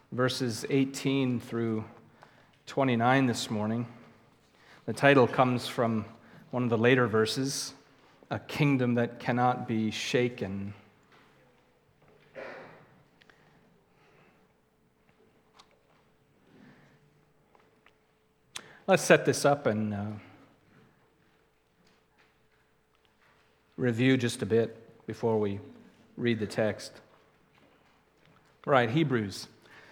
verses 18 through 29 this morning. The title comes from one of the later verses, A Kingdom That Cannot Be Shaken. Let's set this up and review just a bit before we read the text. Right, Hebrews.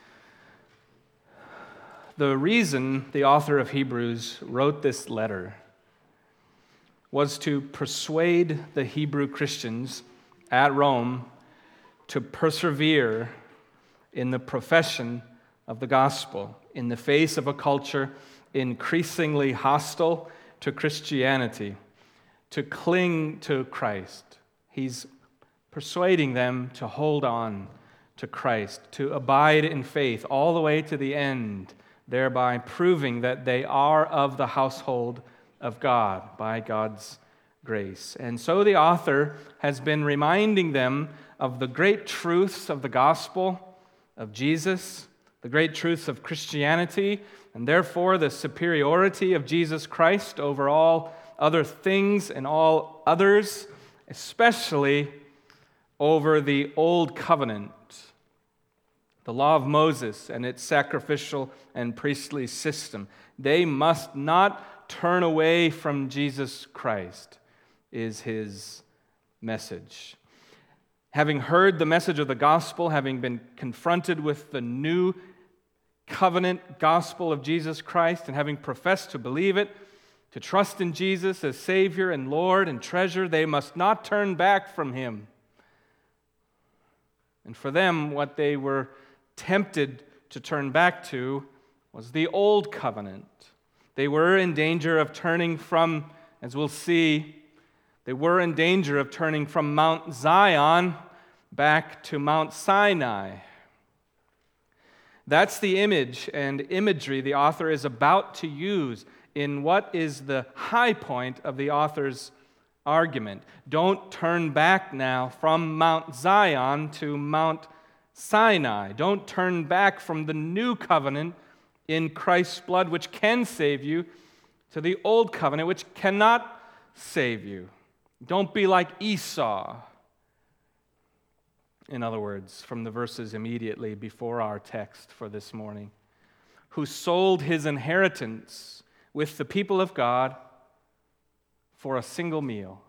The reason the author of Hebrews wrote this letter was to persuade the Hebrew Christians at Rome to persevere in the profession of the gospel in the face of a culture increasingly hostile to Christianity, to cling to Christ. He's persuading them to hold on to Christ, to abide in faith all the way to the end, thereby proving that they are of the household of God by God's grace. And so the author has been reminding them of the great truths of the gospel of Jesus, the great truths of Christianity, and therefore the superiority of Jesus Christ over all other things and all others, especially over the old covenant, the law of Moses and its sacrificial and priestly system. They must not turn away from Jesus Christ, is his message. Having heard the message of the gospel, having been confronted with the new covenant gospel of Jesus Christ, and having professed to believe it, to trust in Jesus as Savior and Lord and treasure, they must not turn back from him. And for them, what they were tempted to turn back to was the old covenant. They were in danger of turning from, as we'll see, they were in danger of turning from Mount Zion back to Mount Sinai. That's the image and imagery the author is about to use in what is the high point of the author's argument. Don't turn back now from Mount Zion to Mount Sinai. Don't turn back from the new covenant in Christ's blood, which can save you, to the old covenant, which cannot save you. Don't be like Esau. In other words, from the verses immediately before our text for this morning, who sold his inheritance with the people of God for a single meal.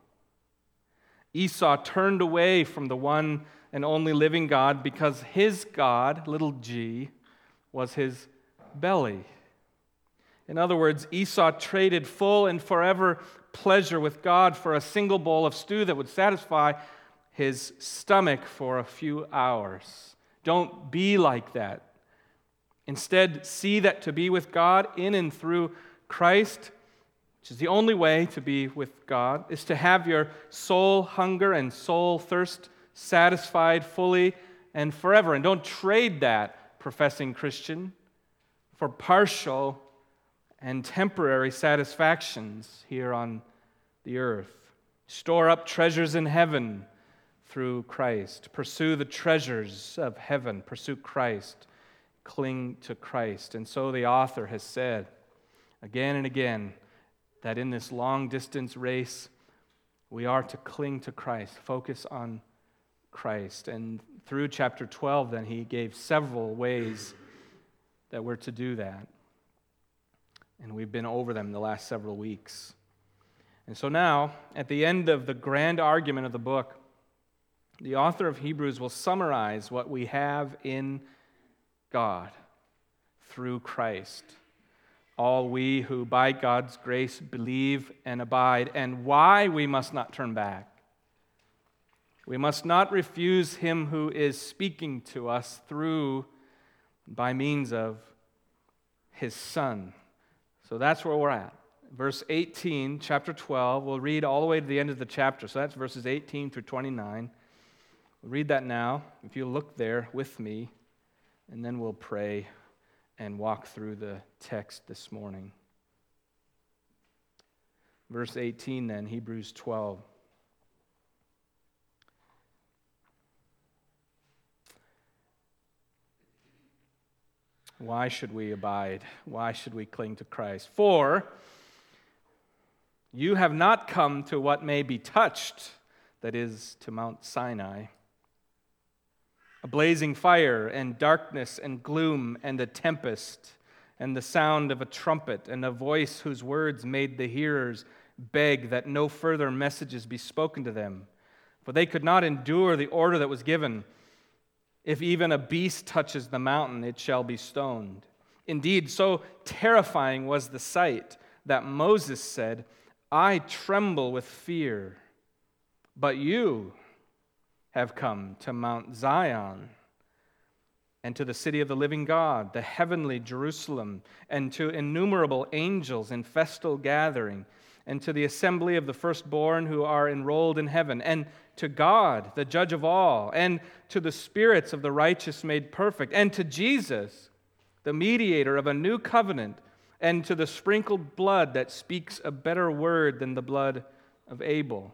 Esau turned away from the one and only living God because his God, little g, was his belly. In other words, Esau traded full and forever pleasure with God for a single bowl of stew that would satisfy his stomach for a few hours. Don't be like that. Instead, see that to be with God in and through Christ, which is the only way to be with God, is to have your soul hunger and soul thirst satisfied fully and forever. And don't trade that, professing Christian, for partial and temporary satisfactions here on the earth. Store up treasures in heaven through Christ. Pursue the treasures of heaven. Pursue Christ. Cling to Christ. And so the author has said again and again that in this long-distance race, we are to cling to Christ, focus on Christ. And through chapter 12, then, he gave several ways that we're to do that. And we've been over them the last several weeks. And so now, at the end of the grand argument of the book, the author of Hebrews will summarize what we have in God through Christ. All we who by God's grace believe and abide, and why we must not turn back. We must not refuse him who is speaking to us through, by means of his Son. So that's where we're at. Verse 18, chapter 12, we'll read all the way to the end of the chapter. So that's verses 18 through 29. We'll read that now, if you look there with me, and then we'll pray and walk through the text this morning. Verse 18 then, Hebrews 12. Why should we abide? Why should we cling to Christ? For you have not come to what may be touched, that is, to Mount Sinai. A blazing fire and darkness and gloom and a tempest and the sound of a trumpet and a voice whose words made the hearers beg that no further messages be spoken to them. For they could not endure the order that was given. If even a beast touches the mountain, it shall be stoned. Indeed, so terrifying was the sight that Moses said, I tremble with fear. But you have come to Mount Zion and to the city of the living God, the heavenly Jerusalem, and to innumerable angels in festal gathering, and to the assembly of the firstborn who are enrolled in heaven, and to God, the judge of all, and to the spirits of the righteous made perfect, and to Jesus, the mediator of a new covenant, and to the sprinkled blood that speaks a better word than the blood of Abel.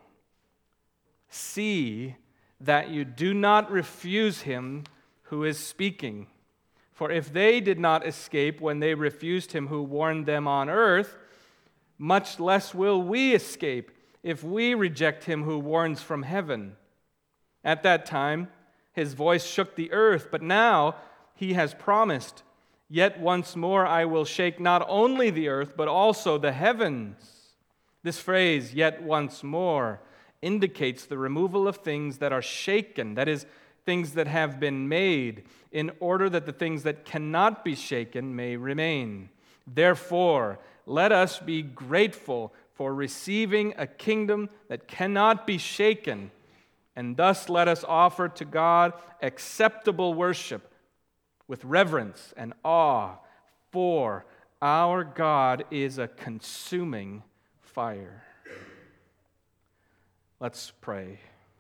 See that you do not refuse him who is speaking. For if they did not escape when they refused him who warned them on earth, much less will we escape if we reject him who warns from heaven. At that time, his voice shook the earth, but now he has promised, yet once more I will shake not only the earth, but also the heavens. This phrase, yet once more, indicates the removal of things that are shaken, that is, things that have been made, in order that the things that cannot be shaken may remain. Therefore, let us be grateful for receiving a kingdom that cannot be shaken, and thus let us offer to God acceptable worship with reverence and awe, for our God is a consuming fire. Let's pray.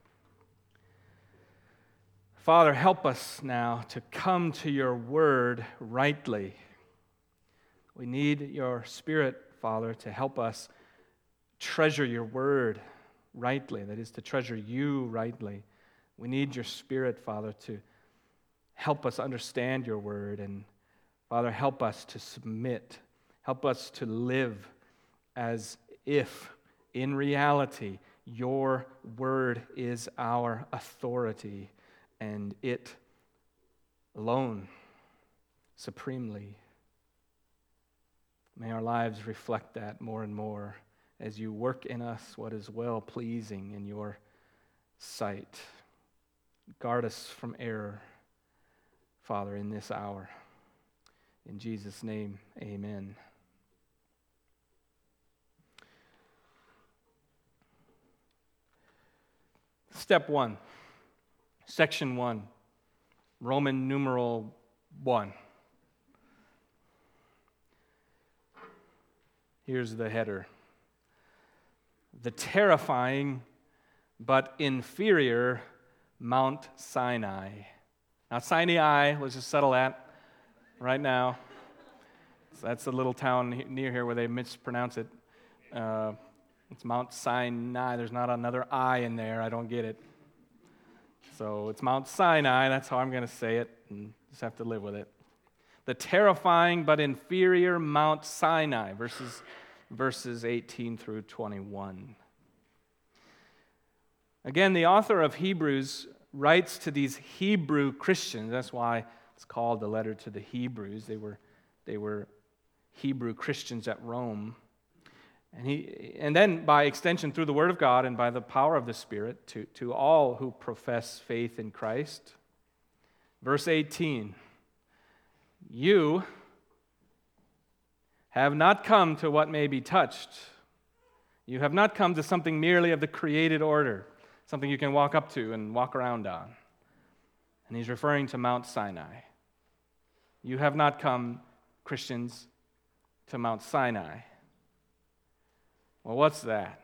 Father, help us now to come to your word rightly. We need your Spirit, Father, to help us treasure your word rightly, that is, to treasure you rightly. We need your Spirit, Father, to help us understand your word, and Father, help us to submit. Help us to live as if, in reality, your word is our authority, and it alone, supremely. May our lives reflect that more and more as you work in us what is well-pleasing in your sight. Guard us from error, Father, in this hour. In Jesus' name, amen. Step 1, Section 1, Roman numeral 1. Here's the header. The terrifying but inferior Mount Sinai. Now, Sinai, let's just settle that right now. So that's a little town near here where they mispronounce it. It's Mount Sinai. There's not another I in there. I don't get it. So it's Mount Sinai. That's how I'm going to say it, and just have to live with it. The terrifying but inferior Mount Sinai, verses 18 through 21. Again, the author of Hebrews writes to these Hebrew Christians. That's why it's called the letter to the Hebrews. They were Hebrew Christians at Rome. And then, by extension, through the Word of God and by the power of the Spirit, to all who profess faith in Christ. Verse 18, you have not come to what may be touched. You have not come to something merely of the created order, something you can walk up to and walk around on. And he's referring to Mount Sinai. You have not come, Christians, to Mount Sinai. Well, what's that?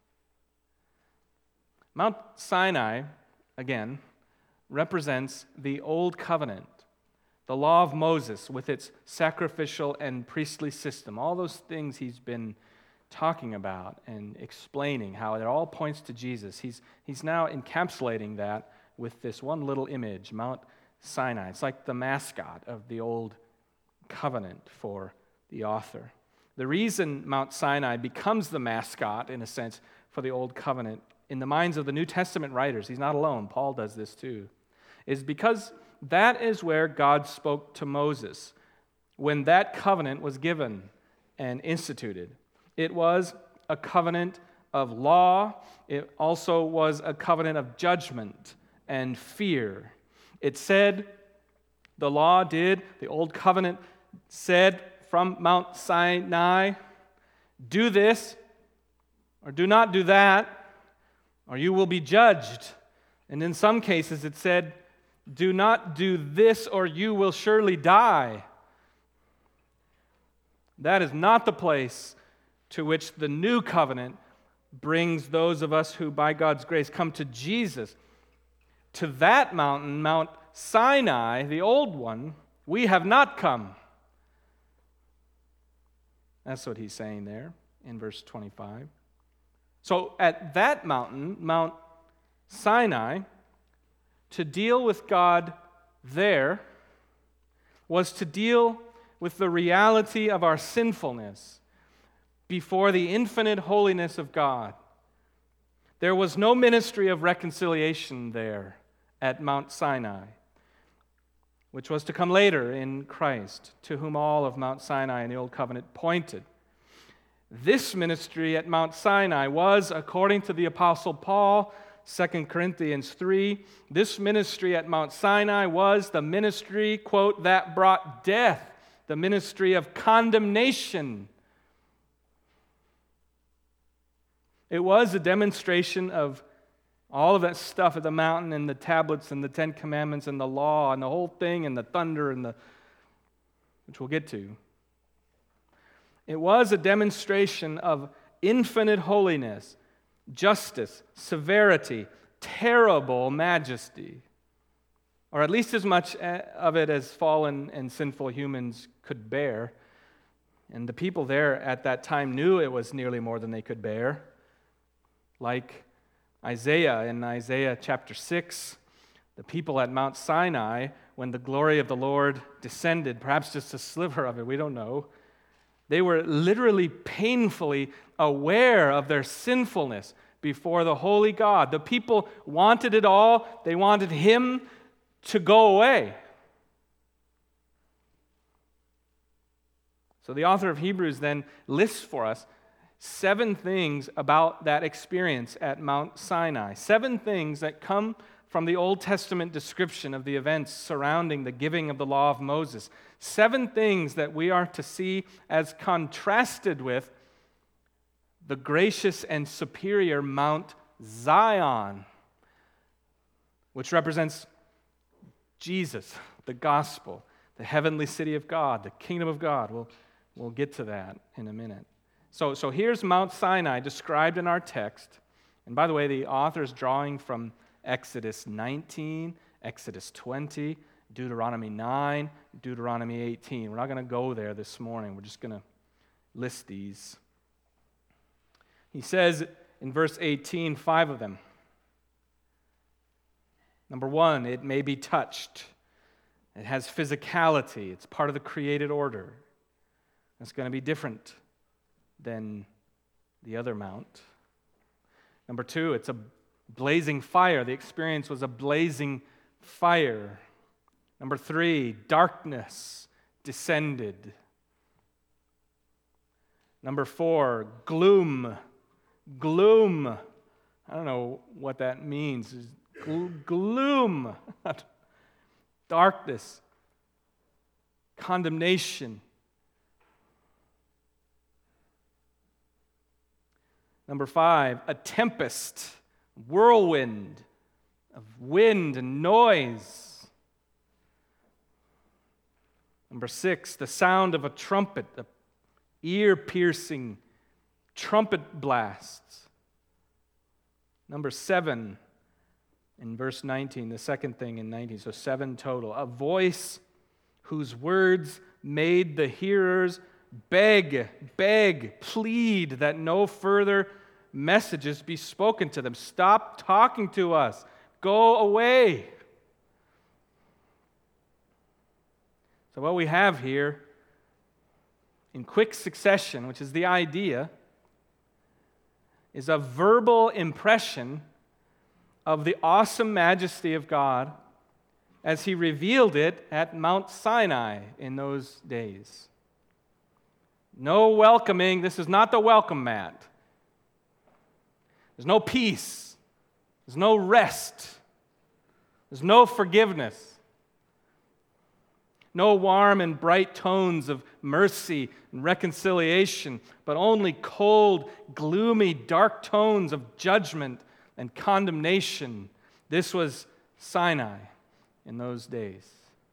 Mount Sinai, again, represents the Old Covenant, the law of Moses with its sacrificial and priestly system, all those things he's been talking about and explaining, how it all points to Jesus. He's now encapsulating that with this one little image, Mount Sinai. It's like the mascot of the Old covenant for the author. The reason Mount Sinai becomes the mascot, in a sense, for the Old Covenant in the minds of the New Testament writers, he's not alone, Paul does this too, is because that is where God spoke to Moses when that covenant was given and instituted. It was a covenant of law. It also was a covenant of judgment and fear. It said, the law did, the Old Covenant said from Mount Sinai, do this or do not do that, or you will be judged. And in some cases it said, do not do this or you will surely die. That is not the place to which the new covenant brings those of us who, by God's grace, come to Jesus. To that mountain, Mount Sinai, the old one, we have not come. That's what he's saying there in verse 25. So at that mountain, Mount Sinai, to deal with God there was to deal with the reality of our sinfulness before the infinite holiness of God. There was no ministry of reconciliation there at Mount Sinai, which was to come later in Christ, to whom all of Mount Sinai in the Old Covenant pointed. This ministry at Mount Sinai was, according to the Apostle Paul, 2 Corinthians 3, this ministry at Mount Sinai was the ministry, quote, that brought death, the ministry of condemnation. It was a demonstration of all of that stuff at the mountain and the tablets and the Ten Commandments and the law and the whole thing and the thunder and which we'll get to. It was a demonstration of infinite holiness, justice, severity, terrible majesty, or at least as much of it as fallen and sinful humans could bear. And the people there at that time knew it was nearly more than they could bear. Like Isaiah in Isaiah chapter 6, the people at Mount Sinai, when the glory of the Lord descended, perhaps just a sliver of it, we don't know, they were literally painfully aware of their sinfulness before the holy God. The people wanted it all. They wanted Him to go away. So the author of Hebrews then lists for us 7 things about that experience at Mount Sinai. 7 things that come from the Old Testament description of the events surrounding the giving of the law of Moses. 7 things that we are to see as contrasted with the gracious and superior Mount Zion, which represents Jesus, the gospel, the heavenly city of God, the kingdom of God. We'll get to that in a minute. So here's Mount Sinai described in our text. And by the way, the author is drawing from Exodus 19, Exodus 20, Deuteronomy 9, Deuteronomy 18. We're not going to go there this morning. We're just going to list these. He says in verse 18, 5 of them. Number 1, it may be touched. It has physicality. It's part of the created order. It's going to be different than the other mount. Number 2, it's a blazing fire. The experience was a blazing fire. Number 3, darkness descended. Number 4, gloom. Gloom. I don't know what that means. Gloom. Darkness. Condemnation. Number 5, a tempest, whirlwind of wind and noise. Number 6, the sound of a trumpet, the ear-piercing trumpet blasts. Number 7, in verse 19, the second thing in 19, so 7 total. A voice whose words made the hearers beg, plead that no further messages be spoken to them. Stop talking to us. Go away. So what we have here in quick succession, which is the idea, is a verbal impression of the awesome majesty of God as he revealed it at Mount Sinai in those days. No welcoming. This is not the welcome mat. There's no peace. There's no rest. There's no forgiveness. No warm and bright tones of mercy and reconciliation, but only cold, gloomy, dark tones of judgment and condemnation. This was Sinai in those days.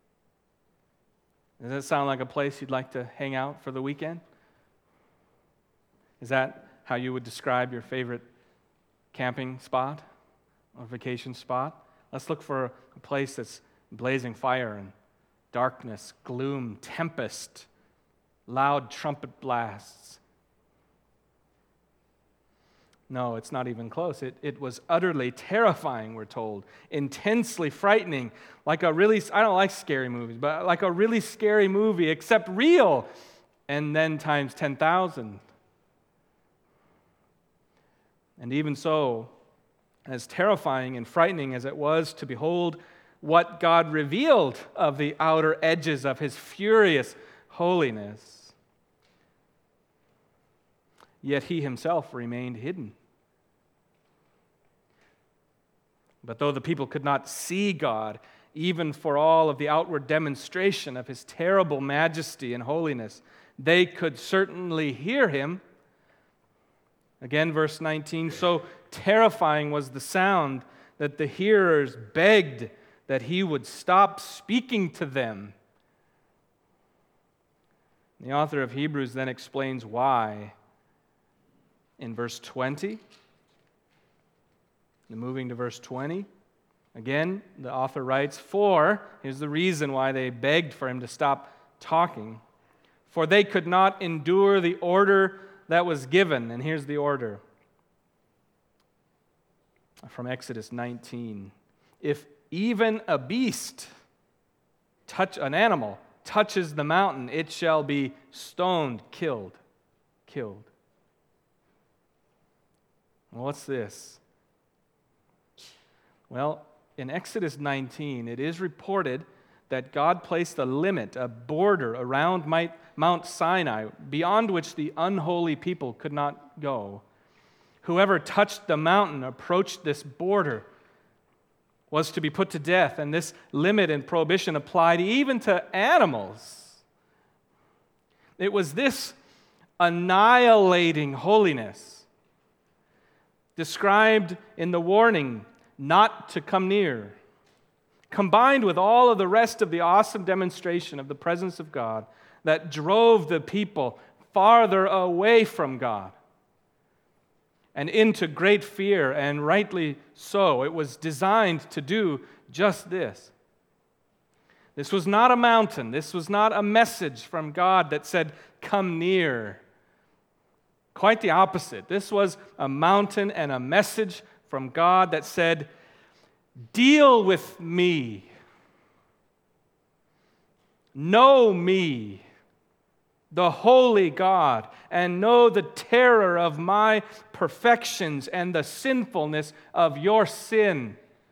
Does that sound like a place you'd like to hang out for the weekend? Is that how you would describe your favorite camping spot or vacation spot? Let's look for a place that's blazing fire and darkness, gloom, tempest, loud trumpet blasts. No, it's not even close. It was utterly terrifying, we're told. Intensely frightening. I don't like scary movies, but like a really scary movie, except real, and then times 10,000. And even so, as terrifying and frightening as it was to behold what God revealed of the outer edges of his furious holiness, yet he himself remained hidden. But though the people could not see God, even for all of the outward demonstration of his terrible majesty and holiness, they could certainly hear him. Again, verse 19, so terrifying was the sound that the hearers begged that he would stop speaking to them. The author of Hebrews then explains why in verse 20. And moving to verse 20, again, the author writes, here's the reason why they begged for him to stop talking, for they could not endure the order that was given. And here's the order from Exodus 19. If even a beast, an animal, touches the mountain, it shall be stoned, killed. Well, what's this? Well, in Exodus 19, it is reported that God placed a limit, a border around Mount Sinai, beyond which the unholy people could not go. Whoever touched the mountain, approached this border, was to be put to death, and this limit and prohibition applied even to animals. It was this annihilating holiness described in the warning not to come near, combined with all of the rest of the awesome demonstration of the presence of God that drove the people farther away from God and into great fear, and rightly so. It was designed to do just this. This was not a mountain. This was not a message from God that said, come near. Quite the opposite. This was a mountain and a message from God that said, deal with me. Know me, the holy God, and know the terror of my perfections and the sinfulness of your sin.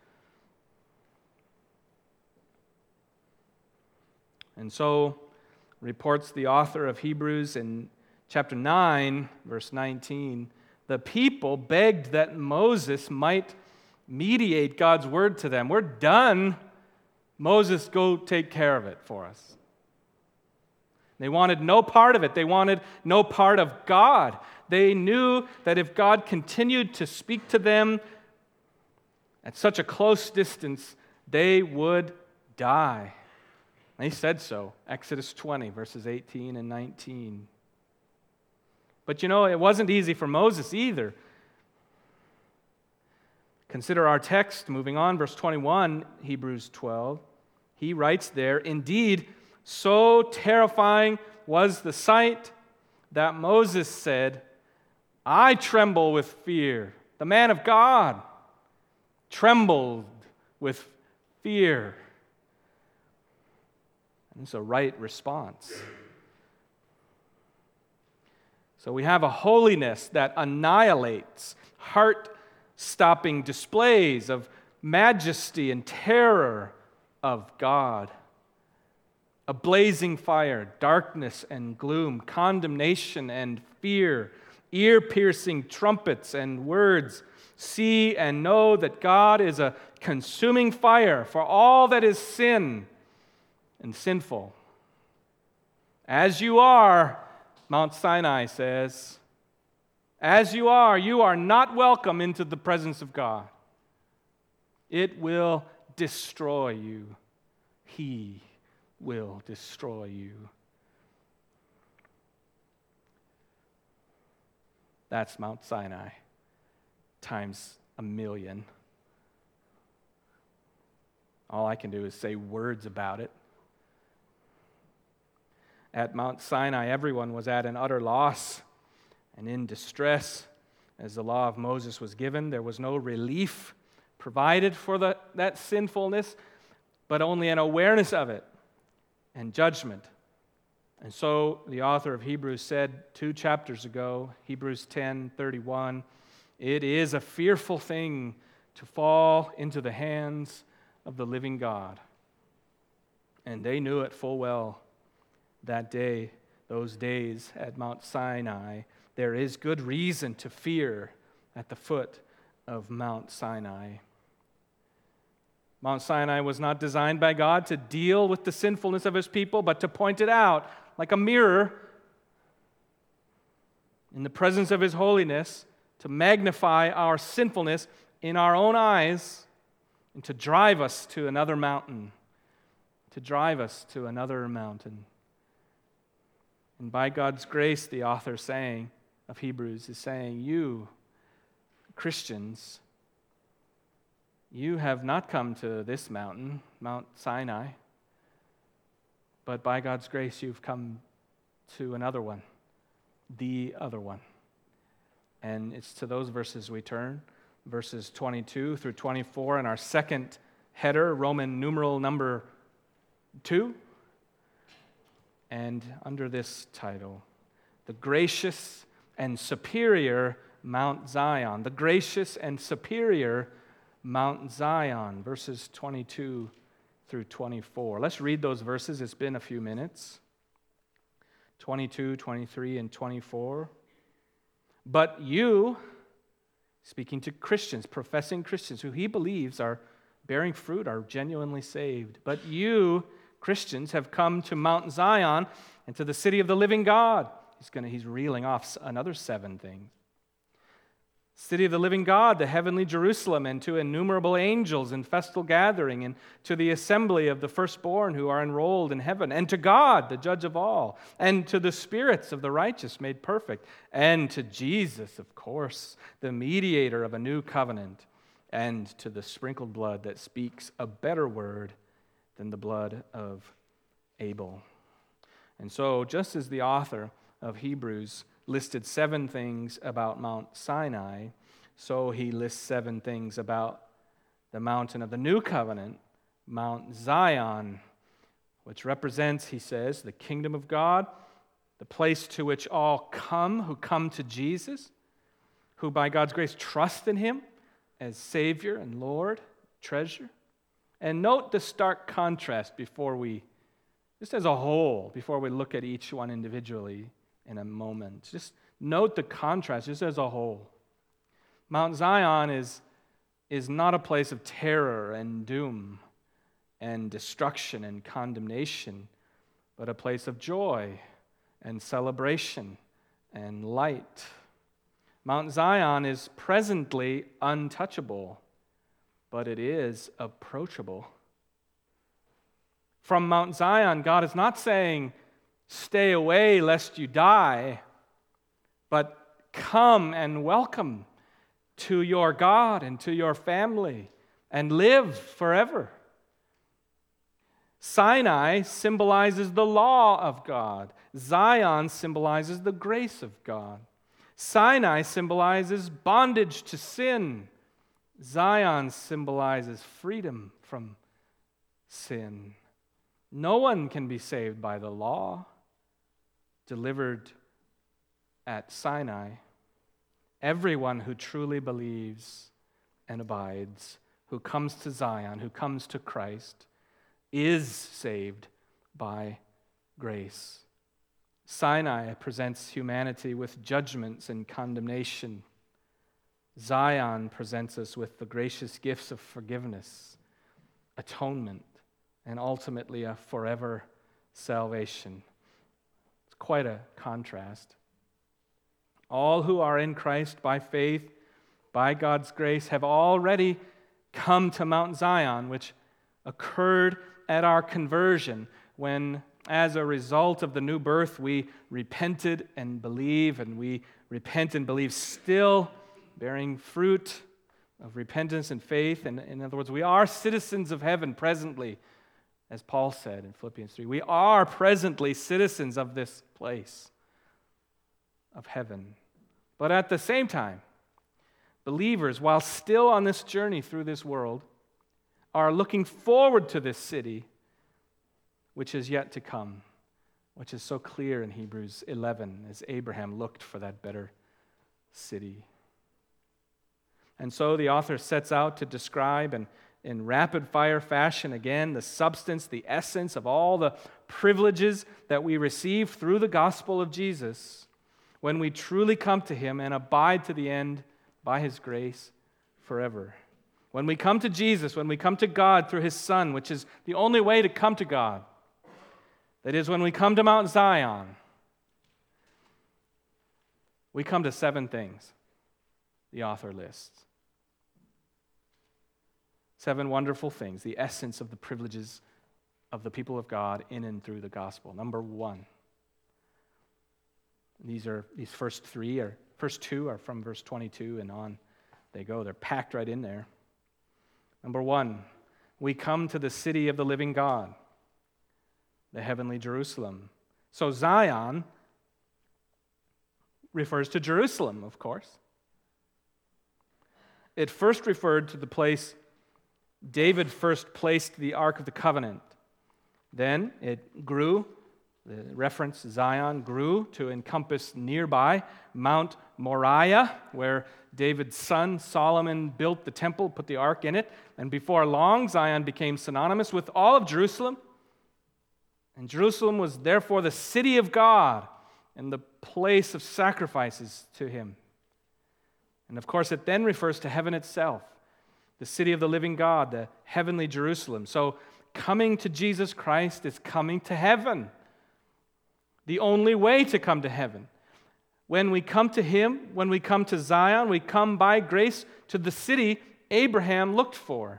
And so, reports the author of Hebrews in chapter 9, verse 19, the people begged that Moses might mediate God's word to them. We're done. Moses, go take care of it for us. They wanted no part of it. They wanted no part of God. They knew that if God continued to speak to them at such a close distance, they would die. They said so. Exodus 20, verses 18 and 19. But it wasn't easy for Moses either. Consider our text, moving on, verse 21, Hebrews 12. He writes there, indeed, so terrifying was the sight that Moses said, I tremble with fear. The man of God trembled with fear. And it's a right response. So we have a holiness that annihilates heart-stopping displays of majesty and terror of God. A blazing fire, darkness and gloom, condemnation and fear, ear-piercing trumpets and words. See and know that God is a consuming fire for all that is sin and sinful. As you are, Mount Sinai says, as you are not welcome into the presence of God. It will destroy you. He will destroy you. That's Mount Sinai times 1,000,000. All I can do is say words about it. At Mount Sinai, everyone was at an utter loss and in distress. As the law of Moses was given, there was no relief provided for that sinfulness, but only an awareness of it and judgment. And so the author of Hebrews said 2 chapters ago, Hebrews 10:31, it is a fearful thing to fall into the hands of the living God. And they knew it full well that day, those days at Mount Sinai. There is good reason to fear at the foot of Mount Sinai. Mount Sinai was not designed by God to deal with the sinfulness of his people, but to point it out like a mirror in the presence of his holiness, to magnify our sinfulness in our own eyes, and to drive us to another mountain. And by God's grace, the author of Hebrews is saying, you, Christians, you have not come to this mountain, Mount Sinai, but by God's grace, you've come to another one, the other one. And it's to those verses we turn, verses 22 through 24, in our second header, Roman numeral number 2. And under this title, the gracious and superior Mount Zion. The gracious and superior Mount Zion, verses 22 through 24. Let's read those verses. It's been a few minutes. 22, 23, and 24. But you, speaking to Christians, professing Christians, who he believes are bearing fruit, are genuinely saved. But you, Christians, have come to Mount Zion and to the city of the living God. He's reeling off another 7 things. City of the living God, the heavenly Jerusalem, and to innumerable angels in festal gathering, and to the assembly of the firstborn who are enrolled in heaven, and to God, the judge of all, and to the spirits of the righteous made perfect, and to Jesus, of course, the mediator of a new covenant, and to the sprinkled blood that speaks a better word than the blood of Abel. And so, just as the author of Hebrews listed 7 things about Mount Sinai, so he lists 7 things about the mountain of the new covenant, Mount Zion, which represents, he says, the kingdom of God, the place to which all come who come to Jesus, who by God's grace trust in him as Savior and Lord, treasure. And note the stark contrast just as a whole, before we look at each one individually in a moment. Just note the contrast, just as a whole. Mount Zion is not a place of terror and doom and destruction and condemnation, but a place of joy and celebration and light. Mount Zion is presently untouchable, but it is approachable. From Mount Zion, God is not saying, stay away lest you die, but come and welcome to your God and to your family and live forever. Sinai symbolizes the law of God. Zion symbolizes the grace of God. Sinai symbolizes bondage to sin. Zion symbolizes freedom from sin. No one can be saved by the law, delivered at Sinai, everyone who truly believes and abides, who comes to Zion, who comes to Christ, is saved by grace. Sinai presents humanity with judgments and condemnation. Zion presents us with the gracious gifts of forgiveness, atonement, and ultimately a forever salvation. It's quite a contrast. All who are in Christ by faith, by God's grace, have already come to Mount Zion, which occurred at our conversion when, as a result of the new birth, we repented and believe, and we repent and believe still, bearing fruit of repentance and faith. And in other words, we are citizens of heaven presently, as Paul said in Philippians 3. We are presently citizens of this place of heaven. But at the same time, believers, while still on this journey through this world, are looking forward to this city which is yet to come, which is so clear in Hebrews 11 as Abraham looked for that better city. And so the author sets out to describe in rapid-fire fashion again the substance, the essence of all the privileges that we receive through the gospel of Jesus when we truly come to Him and abide to the end by His grace forever. When we come to Jesus, when we come to God through His Son, which is the only way to come to God, that is, when we come to Mount Zion, we come to 7 things the author lists. 7 wonderful things, the essence of the privileges of the people of God in and through the gospel. Number 1. These first 2 are from verse 22 and on they go. They're packed right in there. Number 1, we come to the city of the living God, the heavenly Jerusalem. So Zion refers to Jerusalem, of course. It first referred to the place David first placed the Ark of the Covenant. Then it grew, the reference Zion grew to encompass nearby Mount Moriah, where David's son Solomon built the temple, put the ark in it, and before long Zion became synonymous with all of Jerusalem. And Jerusalem was therefore the city of God and the place of sacrifices to Him. And of course it then refers to heaven itself, the city of the living God, the heavenly Jerusalem. So coming to Jesus Christ is coming to heaven. The only way to come to heaven. When we come to Him, when we come to Zion, we come by grace to the city Abraham looked for.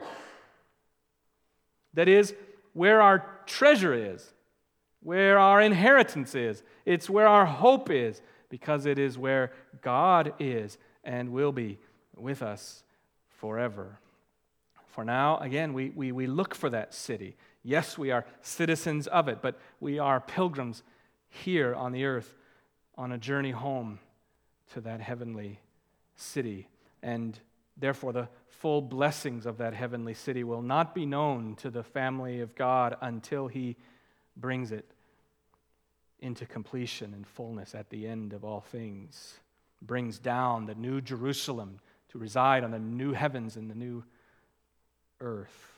That is, where our treasure is, where our inheritance is. It's where our hope is, because it is where God is and will be with us forever. For now, again, we look for that city. Yes, we are citizens of it, but we are pilgrims here on the earth on a journey home to that heavenly city. And therefore, the full blessings of that heavenly city will not be known to the family of God until He brings it into completion and fullness at the end of all things. Brings down the new Jerusalem to reside on the new heavens and the new earth.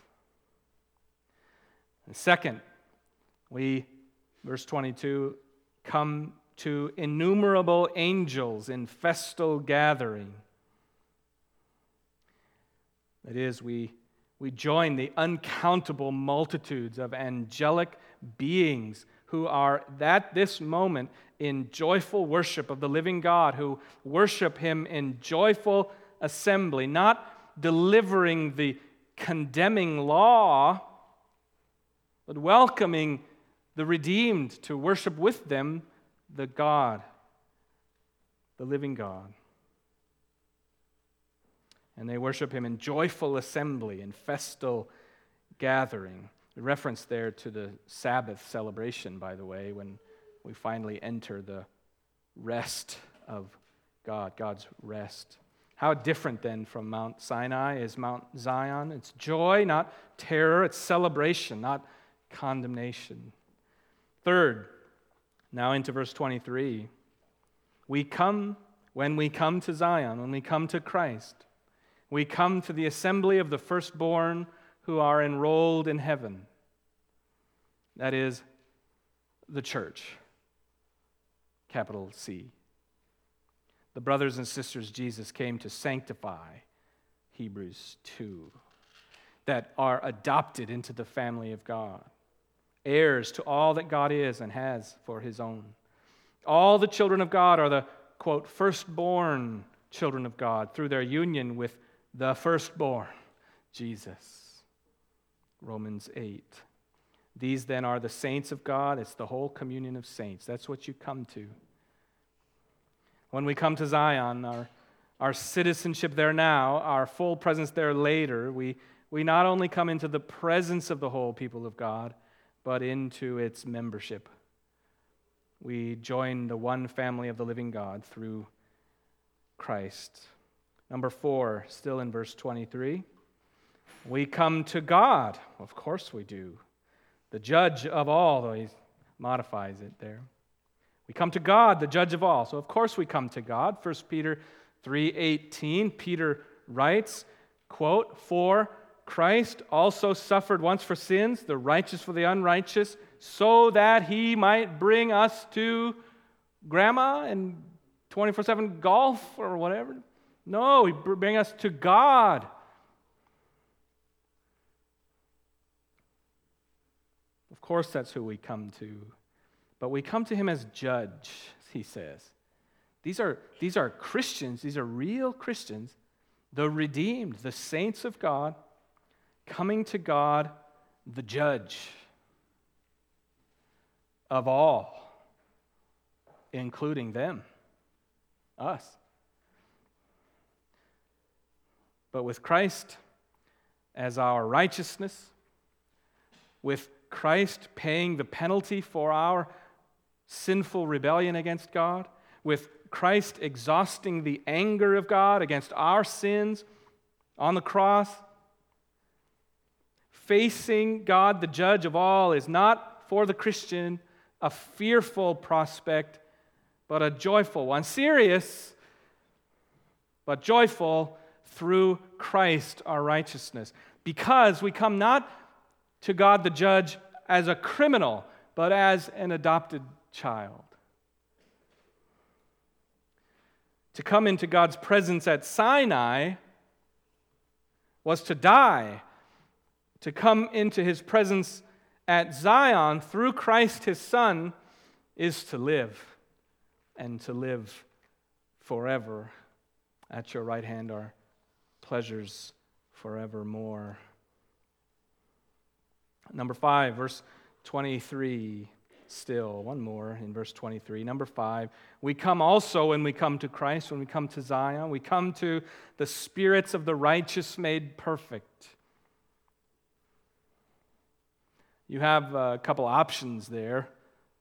And second, verse 22, come to innumerable angels in festal gathering. That is, we join the uncountable multitudes of angelic beings who are at this moment in joyful worship of the living God, who worship Him in joyful assembly, not delivering the condemning law, but welcoming the redeemed to worship with them the God, the living God. And they worship Him in joyful assembly, in festal gathering. A reference there to the Sabbath celebration, by the way, when we finally enter the rest of God, God's rest. How different then from Mount Sinai is Mount Zion? It's joy, not terror. It's celebration, not condemnation. Third, now into verse 23, When we come to Zion, when we come to Christ, we come to the assembly of the firstborn who are enrolled in heaven. That is, the church, capital C. The brothers and sisters Jesus came to sanctify, Hebrews 2, that are adopted into the family of God, heirs to all that God is and has for his own. All the children of God are the, quote, firstborn children of God through their union with the firstborn, Jesus. Romans 8. These then are the saints of God. It's the whole communion of saints. That's what you come to. When we come to Zion, our citizenship there now, our full presence there later, we not only come into the presence of the whole people of God, but into its membership. We join the one family of the living God through Christ. Number 4, still in verse 23, we come to God. Of course we do. The judge of all, though he modifies it there. We come to God, the judge of all. So of course we come to God. 1 Peter 3:18, Peter writes, quote, "For Christ also suffered once for sins, the righteous for the unrighteous, so that he might bring us to grandma and 24/7 golf or whatever. No, he bring us to God. Of course, that's who we come to. But we come to him as judge, he says. These are Christians. These are real Christians, the redeemed, the saints of God, coming to God, the judge of all, including them, us. But with Christ as our righteousness, with Christ paying the penalty for our sinful rebellion against God, with Christ exhausting the anger of God against our sins on the cross, facing God, the judge of all, is not for the Christian a fearful prospect, but a joyful one. Serious, but joyful through Christ, our righteousness. Because we come not to God the judge as a criminal, but as an adopted child. To come into God's presence at Sinai was to die. To come into his presence at Zion through Christ his Son is to live, and to live forever. At your right hand are pleasures forevermore. Number 5, verse 23, still, one more in verse 23. Number 5, we come also when we come to Christ, when we come to Zion, we come to the spirits of the righteous made perfect. You have a couple options there.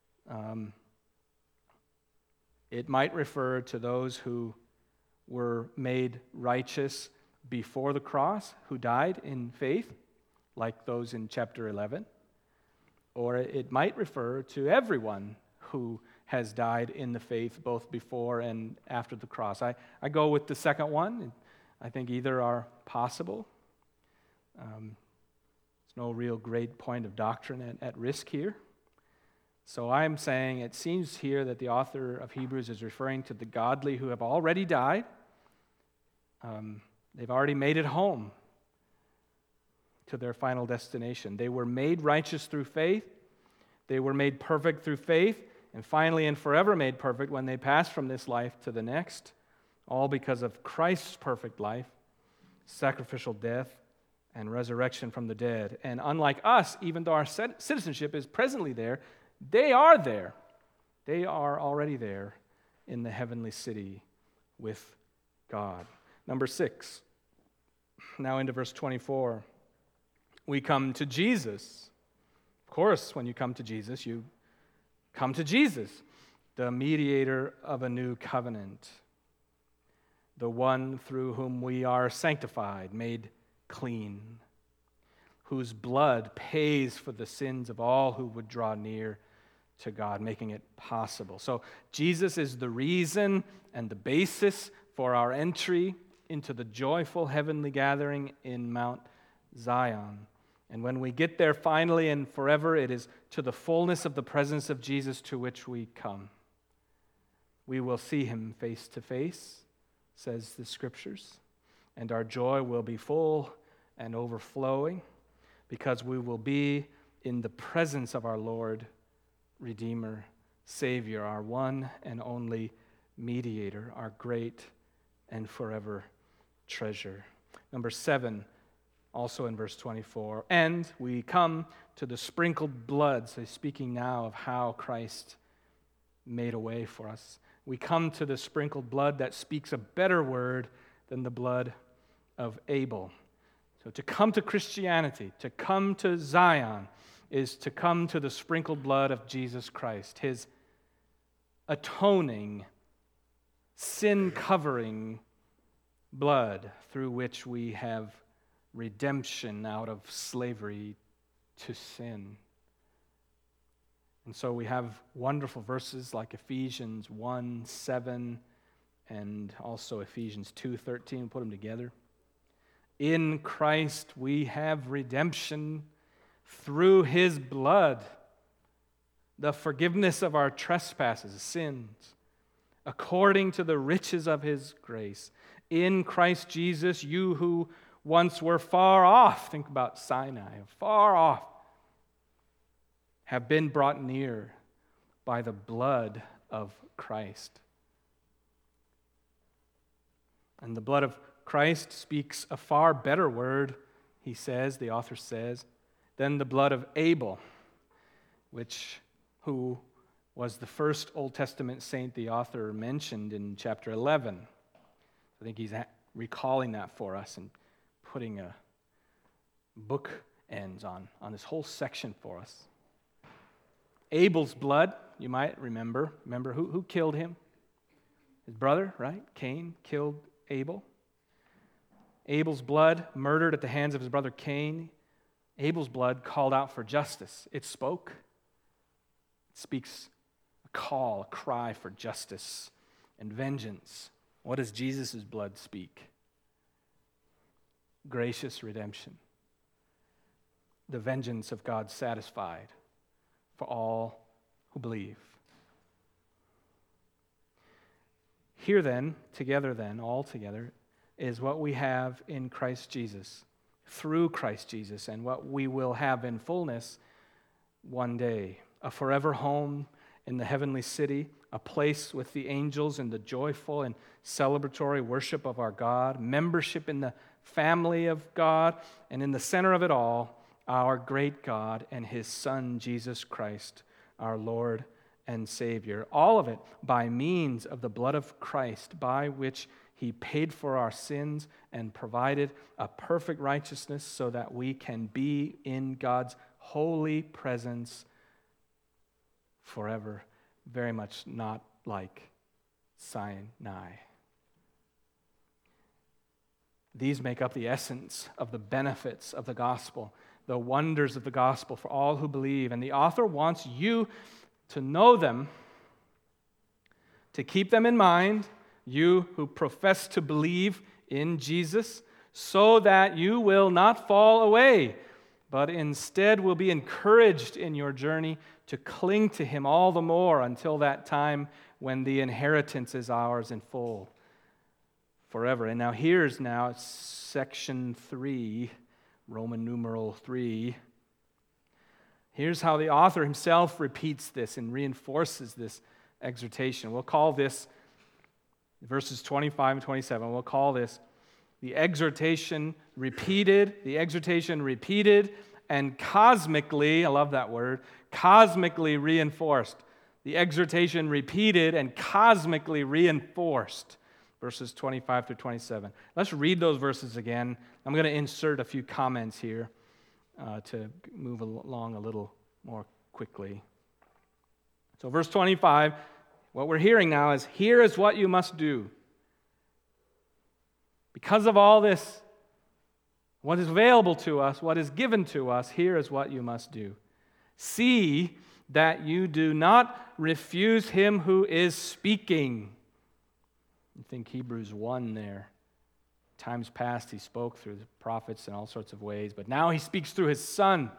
It might refer to those who were made righteous before the cross, who died in faith, like those in chapter 11. Or it might refer to everyone who has died in the faith both before and after the cross. I go with the second one. I think either are possible. There's no real great point of doctrine at risk here. So I'm saying it seems here that the author of Hebrews is referring to the godly who have already died. They've already made it home to their final destination. They were made righteous through faith. They were made perfect through faith. And finally and forever made perfect when they pass from this life to the next. All because of Christ's perfect life, sacrificial death, and resurrection from the dead. And unlike us, even though our citizenship is presently there, they are there. They are already there in the heavenly city with God. Number 6, now into verse 24. We come to Jesus. Of course, when you come to Jesus, you come to Jesus, the mediator of a new covenant, the one through whom we are sanctified, made clean, whose blood pays for the sins of all who would draw near to God, making it possible. So Jesus is the reason and the basis for our entry into the joyful heavenly gathering in Mount Zion. And when we get there finally and forever, it is to the fullness of the presence of Jesus to which we come. We will see him face to face, says the Scriptures, and our joy will be full and overflowing because we will be in the presence of our Lord, Redeemer, Savior, our one and only mediator, our great and forever treasure. Number 7, also in verse 24, and we come to the sprinkled blood. So he's speaking now of how Christ made a way for us. We come to the sprinkled blood that speaks a better word than the blood of Abel. So to come to Christianity, to come to Zion, is to come to the sprinkled blood of Jesus Christ, his atoning, sin-covering blood through which we have redemption out of slavery to sin. And so we have wonderful verses like Ephesians 1:7 and also Ephesians 2:13. Put them together. In Christ we have redemption through his blood, the forgiveness of our trespasses, sins, according to the riches of his grace. In Christ Jesus, you who once were far off, think about Sinai, far off, have been brought near by the blood of Christ. And the blood of Christ speaks a far better word, he says, the author says, than the blood of Abel, who was the first Old Testament saint the author mentioned in chapter 11. I think he's recalling that for us and putting a bookends on this whole section for us. Abel's blood, you might remember. Remember who killed him? His brother, right? Cain killed Abel. Abel's blood murdered at the hands of his brother Cain. Abel's blood called out for justice. It spoke. It speaks a call, a cry for justice and vengeance. What does Jesus' blood speak? Gracious redemption. The vengeance of God satisfied for all who believe. Here then, all together, is what we have in Christ Jesus, through Christ Jesus, and what we will have in fullness one day. A forever home in the heavenly city, a place with the angels in the joyful and celebratory worship of our God, membership in the family of God, and in the center of it all, our great God and his Son, Jesus Christ, our Lord and Savior. All of it by means of the blood of Christ, by which he paid for our sins and provided a perfect righteousness so that we can be in God's holy presence forever, very much not like Sinai. These make up the essence of the benefits of the gospel, the wonders of the gospel for all who believe. And the author wants you to know them, to keep them in mind, you who profess to believe in Jesus, so that you will not fall away, but instead will be encouraged in your journey to cling to him all the more until that time when the inheritance is ours in full forever. And now here's section 3, Roman numeral 3. Here's how the author himself repeats this and reinforces this exhortation. We'll call this, verses 25 and 27, we'll call this the exhortation repeated and cosmically, I love that word, cosmically reinforced. The exhortation repeated and cosmically reinforced. Verses 25 through 27. Let's read those verses again. I'm going to insert a few comments here to move along a little more quickly. So verse 25, what we're hearing now is, here is what you must do. Because of all this, what is available to us, what is given to us, here is what you must do. See that you do not refuse him who is speaking. You think Hebrews 1 there. Times past he spoke through the prophets in all sorts of ways, but now he speaks through his Son.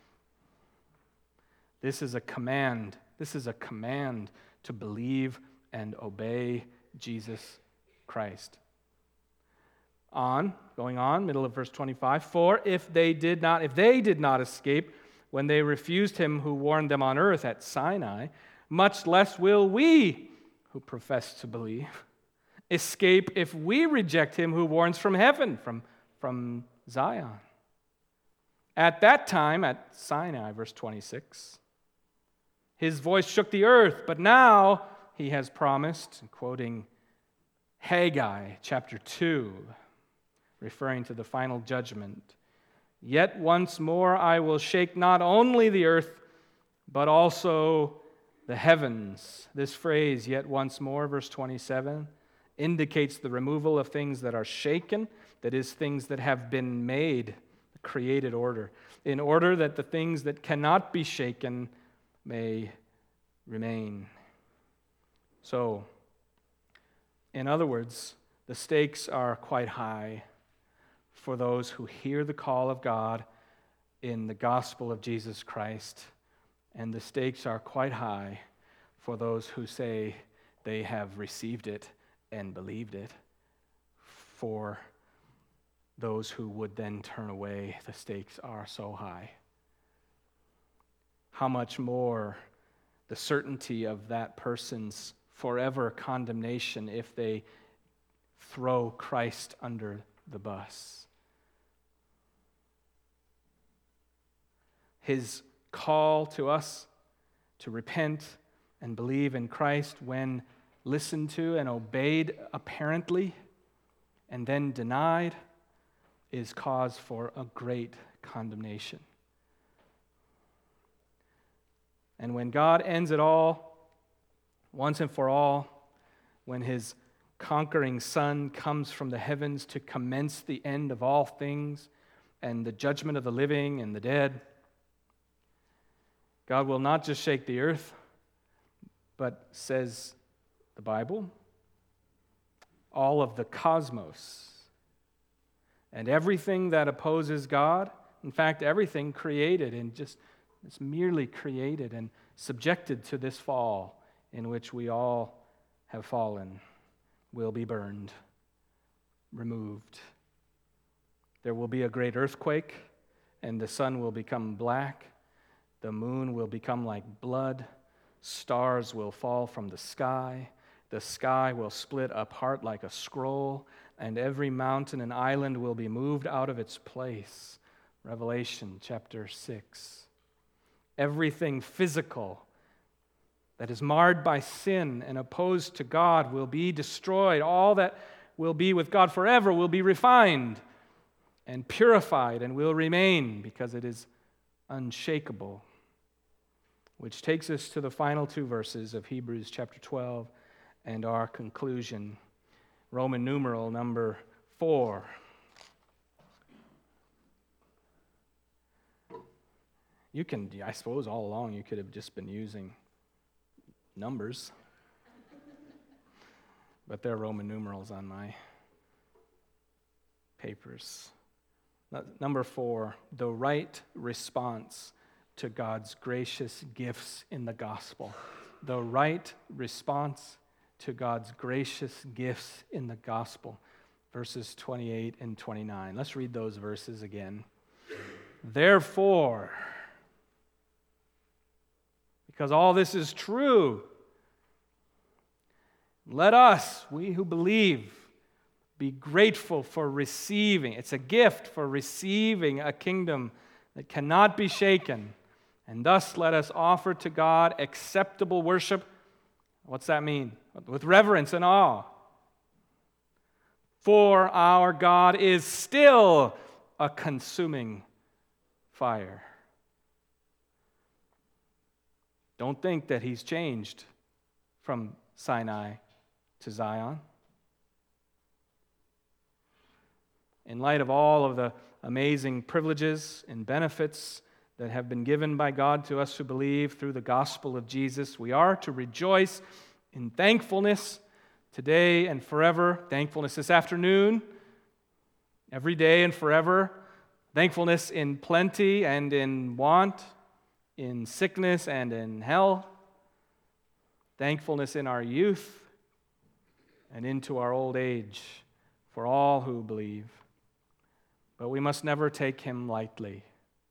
This is a command. This is a command to believe and obey Jesus Christ. Going on, middle of verse 25. For if they did not escape when they refused him who warned them on earth at Sinai, much less will we, who profess to believe, escape if we reject him who warns from heaven, from Zion. At that time, at Sinai, verse 26, his voice shook the earth, but now he has promised, quoting Haggai chapter 2, referring to the final judgment, yet once more I will shake not only the earth, but also the heavens. This phrase, yet once more, verse 27, indicates the removal of things that are shaken, that is, things that have been made, the created order, in order that the things that cannot be shaken may remain. So, in other words, the stakes are quite high for those who hear the call of God in the gospel of Jesus Christ, and the stakes are quite high for those who say they have received it and believed it. For those who would then turn away, the stakes are so high. How much more the certainty of that person's forever condemnation if they throw Christ under the bus. His call to us to repent and believe in Christ, when listened to and obeyed apparently and then denied, is cause for a great condemnation. And when God ends it all, once and for all, when his conquering Son comes from the heavens to commence the end of all things and the judgment of the living and the dead, God will not just shake the earth, but, says the Bible, all of the cosmos and everything that opposes God, in fact, everything created and just it's merely created and subjected to this fall in which we all have fallen, will be burned, removed. There will be a great earthquake, and the sun will become black. The moon will become like blood. Stars will fall from the sky. The sky will split apart like a scroll, and every mountain and island will be moved out of its place. Revelation chapter 6. Everything physical that is marred by sin and opposed to God will be destroyed. All that will be with God forever will be refined and purified and will remain because it is unshakable. Which takes us to the final two verses of Hebrews chapter 12 and our conclusion. Roman numeral number 4. You can, I suppose all along you could have just been using numbers. But they're Roman numerals on my papers. Number 4, the right response to God's gracious gifts in the gospel. The right response to God's gracious gifts in the gospel. Verses 28 and 29. Let's read those verses again. Therefore, because all this is true, let us, we who believe, be grateful for receiving. It's a gift for receiving a kingdom that cannot be shaken. And thus let us offer to God acceptable worship. What's that mean? With reverence and awe. For our God is still a consuming fire. Don't think that he's changed from Sinai to Zion. In light of all of the amazing privileges and benefits that have been given by God to us who believe through the gospel of Jesus. We are to rejoice in thankfulness today and forever. Thankfulness this afternoon, every day and forever. Thankfulness in plenty and in want, in sickness and in health. Thankfulness in our youth and into our old age for all who believe. But we must never take him lightly.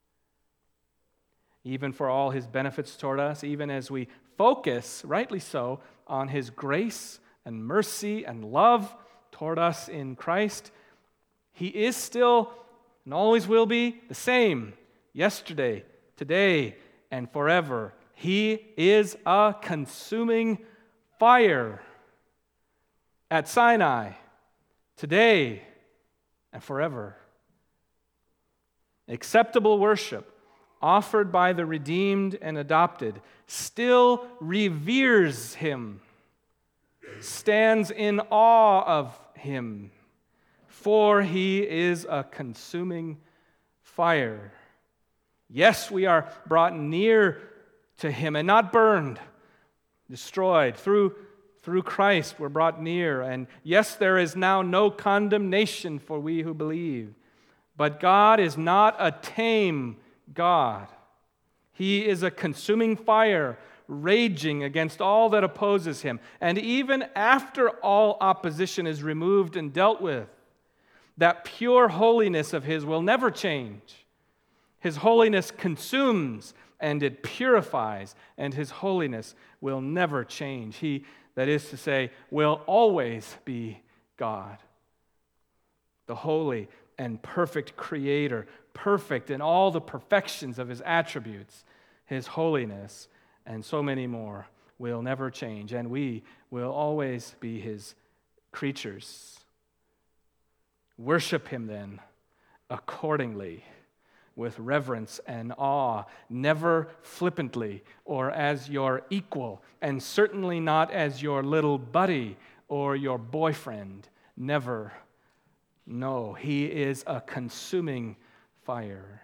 Even for all his benefits toward us, even as we focus, rightly so, on his grace and mercy and love toward us in Christ, he is still and always will be the same yesterday, today, and forever. He is a consuming fire at Sinai, today, and forever. Acceptable worship offered by the redeemed and adopted still reveres him, stands in awe of him, for he is a consuming fire. Yes, we are brought near to him and not burned, destroyed. Through Christ we're brought near. And yes, there is now no condemnation for we who believe. But God is not a tame God. He is a consuming fire, raging against all that opposes him. And even after all opposition is removed and dealt with, that pure holiness of his will never change. His holiness consumes and it purifies, and his holiness will never change. He, that is to say, will always be God, the holy and perfect Creator, perfect in all the perfections of his attributes, his holiness, and so many more will never change, and we will always be his creatures. Worship him then accordingly, with reverence and awe, never flippantly or as your equal, and certainly not as your little buddy or your boyfriend. Never. No, he is a consuming fire.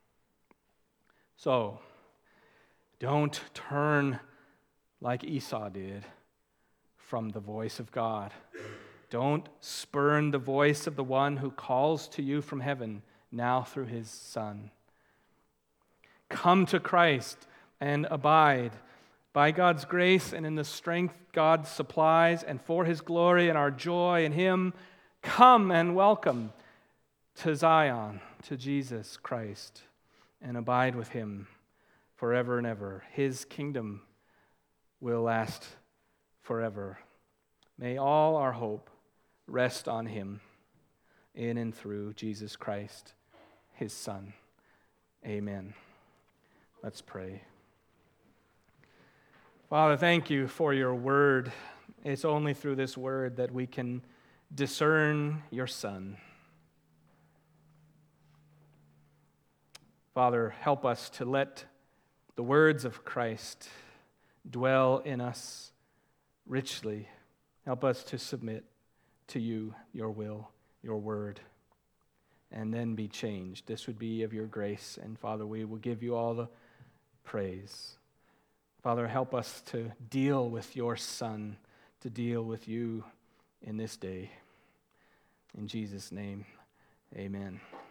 So, don't turn like Esau did from the voice of God. Don't spurn the voice of the one who calls to you from heaven now through his Son. Come to Christ and abide by God's grace and in the strength God supplies, and for his glory and our joy in him. Come and welcome to Zion, to Jesus Christ, and abide with him forever and ever. His kingdom will last forever. May all our hope rest on him, in and through Jesus Christ, his Son. Amen. Let's pray. Father, thank you for your word. It's only through this word that we can discern your Son. Father, help us to let the words of Christ dwell in us richly. Help us to submit to you, your will, your word, and then be changed. This would be of your grace, and Father, we will give you all the praise. Father, help us to deal with your Son, to deal with you in this day. In Jesus' name, amen.